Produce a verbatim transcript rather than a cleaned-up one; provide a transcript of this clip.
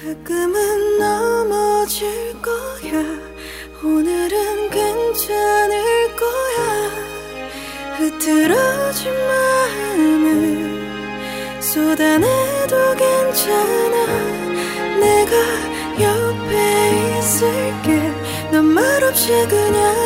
가끔은 넘어질 거야. 오늘은 괜찮을 거야. 흐트러진 마음을 쏟아내도 괜찮아. 내가 옆에 있을게. 넌 말없이 그냥